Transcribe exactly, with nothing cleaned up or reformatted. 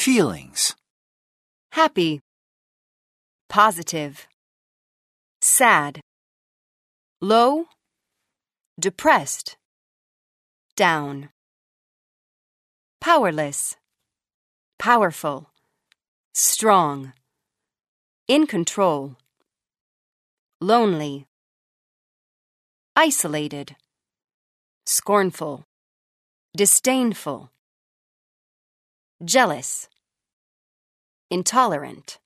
Feelings. Happy, positive, sad, low, depressed, down. Powerless, powerful, strong, in control, lonely, isolated, scornful, disdainful, jealous, intolerant.